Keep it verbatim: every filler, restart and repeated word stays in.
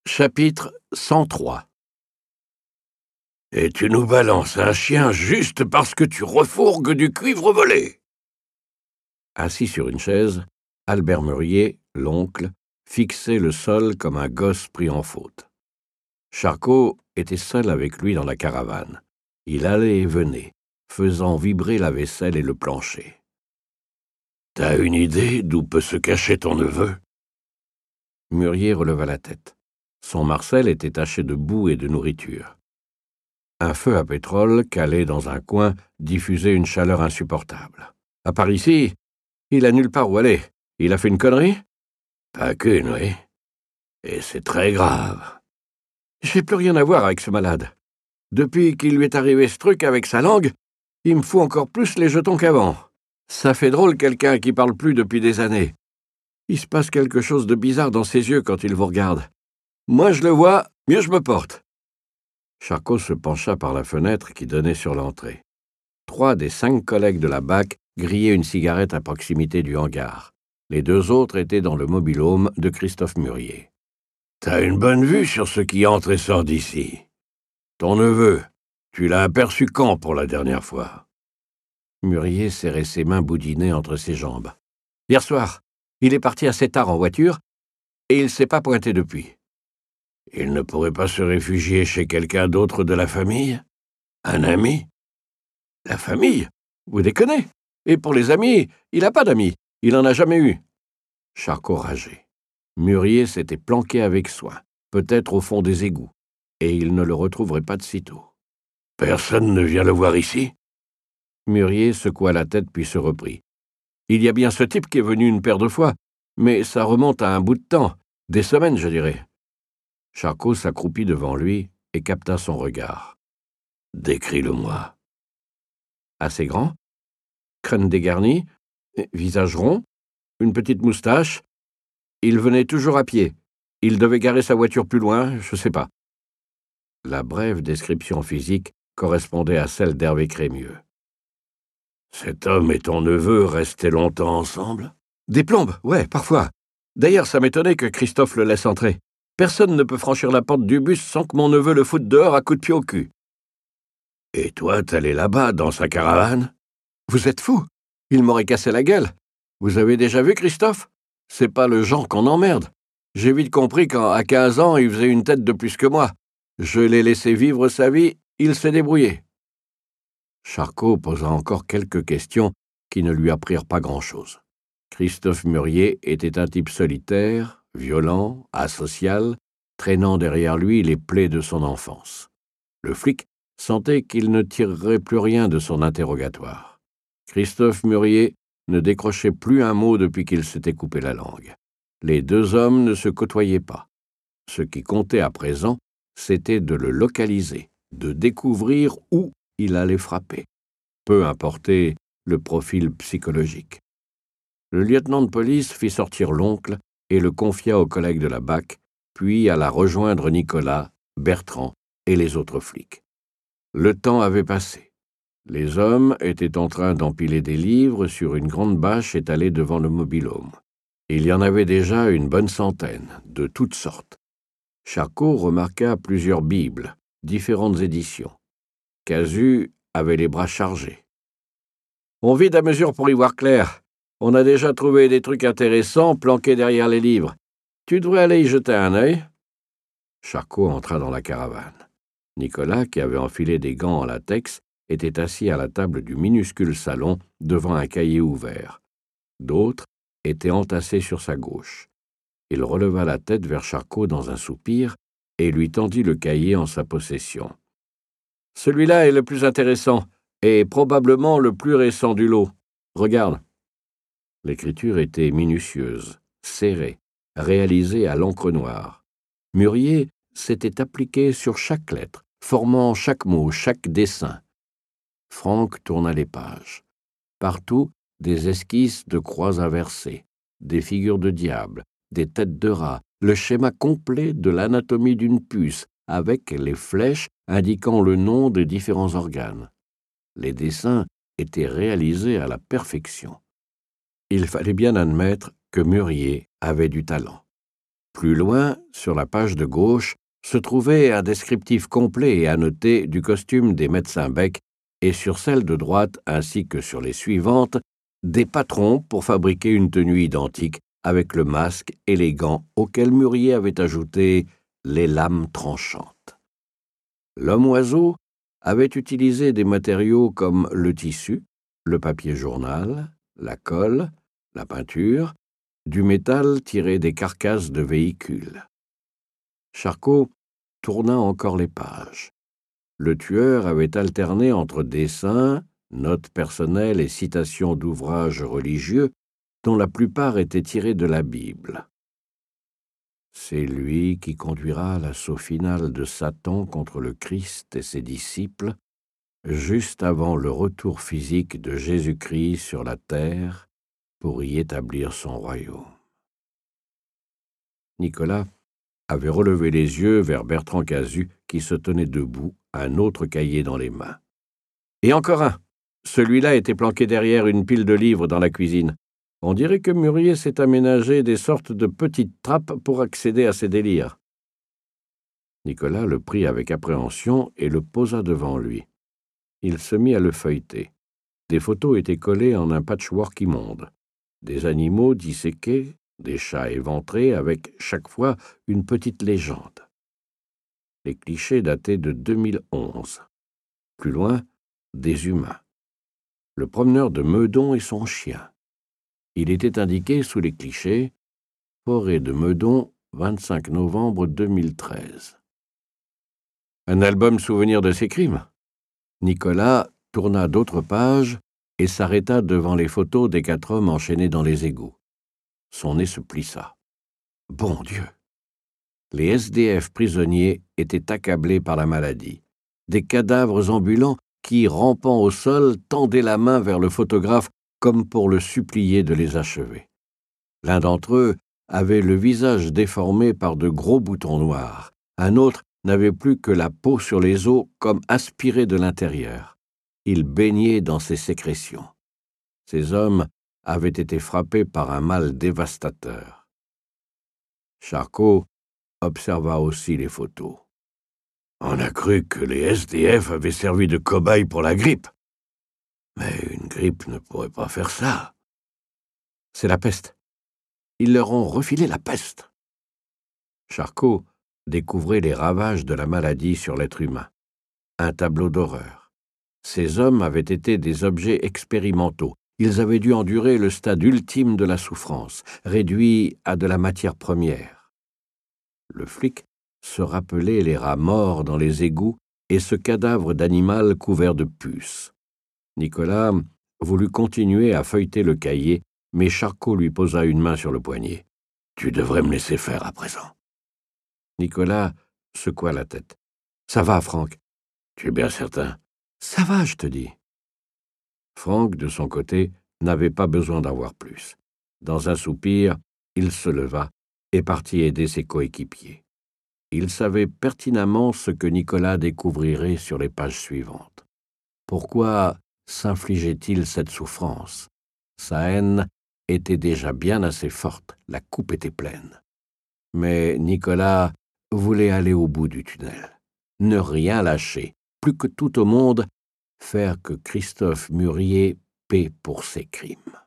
Chapitre cent trois. Et tu nous balances un chien juste parce que tu refourgues du cuivre volé. Assis sur une chaise, Albert Mûrier, l'oncle, fixait le sol comme un gosse pris en faute. Charcot était seul avec lui dans la caravane. Il allait et venait, faisant vibrer la vaisselle et le plancher. « T'as une idée d'où peut se cacher ton neveu ?» Mûrier releva la tête. Son Marcel était taché de boue et de nourriture. Un feu à pétrole, calé dans un coin, diffusait une chaleur insupportable. À part ici, il a nulle part où aller. Il a fait une connerie ? Pas qu'une, oui. Et c'est très grave. J'ai plus rien à voir avec ce malade. Depuis qu'il lui est arrivé ce truc avec sa langue, il me fout encore plus les jetons qu'avant. Ça fait drôle quelqu'un qui parle plus depuis des années. Il se passe quelque chose de bizarre dans ses yeux quand il vous regarde. Moi je le vois, mieux je me porte. Charcot se pencha par la fenêtre qui donnait sur l'entrée. Trois des cinq collègues de la B A C grillaient une cigarette à proximité du hangar. Les deux autres étaient dans le mobil-home de Christophe Mûrier. « T'as une bonne vue sur ce qui entre et sort d'ici. Ton neveu, tu l'as aperçu quand pour la dernière fois ?» Mûrier serrait ses mains boudinées entre ses jambes. « Hier soir, il est parti assez tard en voiture et il ne s'est pas pointé depuis. » Il ne pourrait pas se réfugier chez quelqu'un d'autre de la famille ? Un ami ? La famille ? Vous déconnez ? Et pour les amis, il n'a pas d'amis. Il n'en a jamais eu. Charcot rageait. Mûrier s'était planqué avec soin, peut-être au fond des égouts, et il ne le retrouverait pas de sitôt. « Personne ne vient le voir ici ?» Mûrier secoua la tête puis se reprit. « Il y a bien ce type qui est venu une paire de fois, mais ça remonte à un bout de temps, des semaines, je dirais. » Charcot s'accroupit devant lui et capta son regard. « Décris-le-moi. » Assez grand, crâne dégarni, visage rond, une petite moustache. Il venait toujours à pied. Il devait garer sa voiture plus loin, je sais pas. La brève description physique correspondait à celle d'Hervé Crémieux. « Cet homme et ton neveu restaient longtemps ensemble ?» Des plombes, ouais, parfois. D'ailleurs, ça m'étonnait que Christophe le laisse entrer. Personne ne peut franchir la porte du bus sans que mon neveu le foute dehors à coups de pied au cul. « Et toi, t'allais là-bas, dans sa caravane ?»« Vous êtes fou. Il m'aurait cassé la gueule. Vous avez déjà vu Christophe ? C'est pas le genre qu'on emmerde. J'ai vite compris qu'à à quinze ans, il faisait une tête de plus que moi. Je l'ai laissé vivre sa vie, il s'est débrouillé. » Charcot posa encore quelques questions qui ne lui apprirent pas grand-chose. Christophe Mûrier était un type solitaire, violent, asocial, traînant derrière lui les plaies de son enfance. Le flic sentait qu'il ne tirerait plus rien de son interrogatoire. Christophe Mûrier ne décrochait plus un mot depuis qu'il s'était coupé la langue. Les deux hommes ne se côtoyaient pas. Ce qui comptait à présent, c'était de le localiser, de découvrir où il allait frapper. Peu importait le profil psychologique. Le lieutenant de police fit sortir l'oncle et le confia aux collègues de la B A C, puis alla rejoindre Nicolas, Bertrand et les autres flics. Le temps avait passé. Les hommes étaient en train d'empiler des livres sur une grande bâche étalée devant le mobil-home. Il y en avait déjà une bonne centaine, de toutes sortes. Charcot remarqua plusieurs bibles, différentes éditions. Casu avait les bras chargés. « On vide à mesure pour y voir clair. On a déjà trouvé des trucs intéressants planqués derrière les livres. Tu devrais aller y jeter un œil. » Charcot entra dans la caravane. Nicolas, qui avait enfilé des gants en latex, était assis à la table du minuscule salon devant un cahier ouvert. D'autres étaient entassés sur sa gauche. Il releva la tête vers Charcot dans un soupir et lui tendit le cahier en sa possession. « Celui-là est le plus intéressant et probablement le plus récent du lot. Regarde. » L'écriture était minutieuse, serrée, réalisée à l'encre noire. Mûrier s'était appliqué sur chaque lettre, formant chaque mot, chaque dessin. Franck tourna les pages. Partout, des esquisses de croix inversées, des figures de diable, des têtes de rat, le schéma complet de l'anatomie d'une puce, avec les flèches indiquant le nom des différents organes. Les dessins étaient réalisés à la perfection. Il fallait bien admettre que Mûrier avait du talent. Plus loin, sur la page de gauche, se trouvait un descriptif complet et annoté du costume des médecins Beck et sur celle de droite ainsi que sur les suivantes, des patrons pour fabriquer une tenue identique avec le masque et les gants auxquels Murier avait ajouté les lames tranchantes. L'homme-oiseau avait utilisé des matériaux comme le tissu, le papier journal, la colle, la peinture, du métal tiré des carcasses de véhicules. Charcot tourna encore les pages. Le tueur avait alterné entre dessins, notes personnelles et citations d'ouvrages religieux dont la plupart étaient tirés de la Bible. C'est lui qui conduira l'assaut final de Satan contre le Christ et ses disciples, juste avant le retour physique de Jésus-Christ sur la terre pour y établir son royaume. Nicolas avait relevé les yeux vers Bertrand Camus qui se tenait debout, un autre cahier dans les mains. Et encore un. Celui-là était planqué derrière une pile de livres dans la cuisine. On dirait que Murier s'est aménagé des sortes de petites trappes pour accéder à ses délires. Nicolas le prit avec appréhension et le posa devant lui. Il se mit à le feuilleter. Des photos étaient collées en un patchwork immonde. Des animaux disséqués, des chats éventrés avec, chaque fois, une petite légende. Les clichés dataient de deux mille onze. Plus loin, des humains. Le promeneur de Meudon et son chien. Il était indiqué sous les clichés « Forêt de Meudon, vingt-cinq novembre deux mille treize ». Un album souvenir de ses crimes. Nicolas tourna d'autres pages et s'arrêta devant les photos des quatre hommes enchaînés dans les égouts. Son nez se plissa. Bon Dieu! Les S D F prisonniers étaient accablés par la maladie. Des cadavres ambulants qui, rampant au sol, tendaient la main vers le photographe comme pour le supplier de les achever. L'un d'entre eux avait le visage déformé par de gros boutons noirs. Un autre n'avait plus que la peau sur les os comme aspirée de l'intérieur. Il baignait dans ses sécrétions. Ces hommes avaient été frappés par un mal dévastateur. Charcot observa aussi les photos. On a cru que les S D F avaient servi de cobayes pour la grippe. Mais une grippe ne pourrait pas faire ça. C'est la peste. Ils leur ont refilé la peste. Charcot découvrait les ravages de la maladie sur l'être humain. Un tableau d'horreur. Ces hommes avaient été des objets expérimentaux. Ils avaient dû endurer le stade ultime de la souffrance, réduit à de la matière première. Le flic se rappelait les rats morts dans les égouts et ce cadavre d'animal couvert de puces. Nicolas voulut continuer à feuilleter le cahier, mais Charcot lui posa une main sur le poignet. « Tu devrais me laisser faire à présent. » Nicolas secoua la tête. « Ça va, Franck. »« Tu es bien certain ?»« Ça va, je te dis. » Franck, de son côté, n'avait pas besoin d'en voir plus. Dans un soupir, il se leva et partit aider ses coéquipiers. Il savait pertinemment ce que Nicolas découvrirait sur les pages suivantes. Pourquoi s'infligeait-il cette souffrance? Sa haine était déjà bien assez forte, la coupe était pleine. Mais Nicolas voulait aller au bout du tunnel, ne rien lâcher, plus que tout au monde, faire que Christophe Murier paie pour ses crimes.